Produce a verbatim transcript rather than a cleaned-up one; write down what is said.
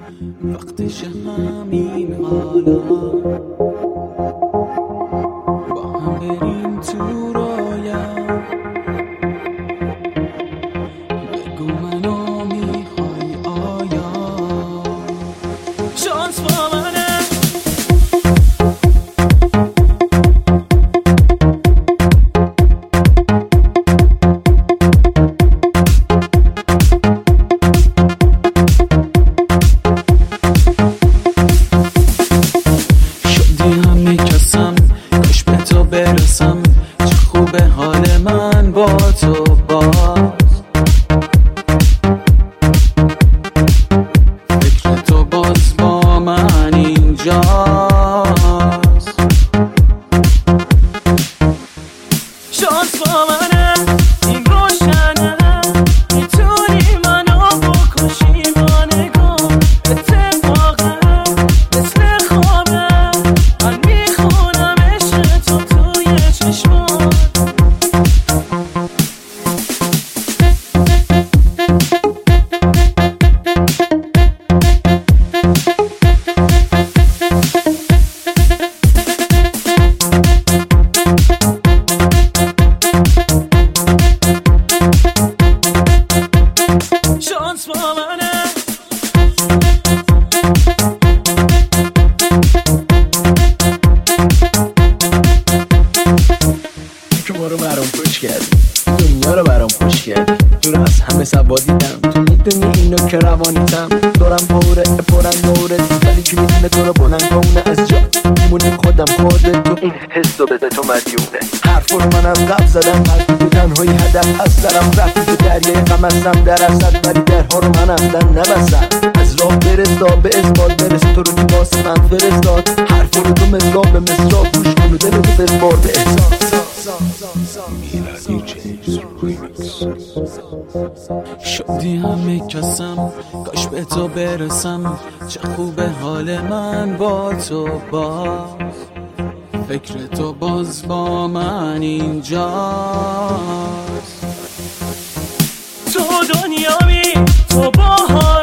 وقتش همین حالا با هم بریم تو رایم، بگو منو میخوای آیا شانس با منه. کاش به تو برسم، چه خوبه حال من با تو باز. فکر تو باز با من اینجاست. شانس با منه، این روشنه، میتونی منو بکشی با نگاه. اتفاقه مثل خوابه، من میخونم عشق تو توی چشمات. شانس با منه. که ما رو برام خوش کردی، دنیا رو برام خوش کردی. تو رو از همه سوادیدم، تو میدونی اینو که روانیتم. دارم پوره پرن دوره، ولی که میدونه تو رو بلند کنه از جا میمونیم خودم خودت. تو این حس رو بده تو مدیونه. حرف رو منم قبل زدم، حرفی تو تنهایی هدف از سرم رفتی تو دریای غم هستم در اصد، ولی درها رو من همدن نبستم. از راه برستا به اثبات برس، تو رو که واسه من فرستاد. حرف رو تو مصرا به مصرا گوش کن و دل رو بسپار به احساس. شدی همه کسم، کاش به تو برسم، چه خوبه حال من با تو باز. فکر تو باز با من اینجاست. تو دنیامی، تو باحال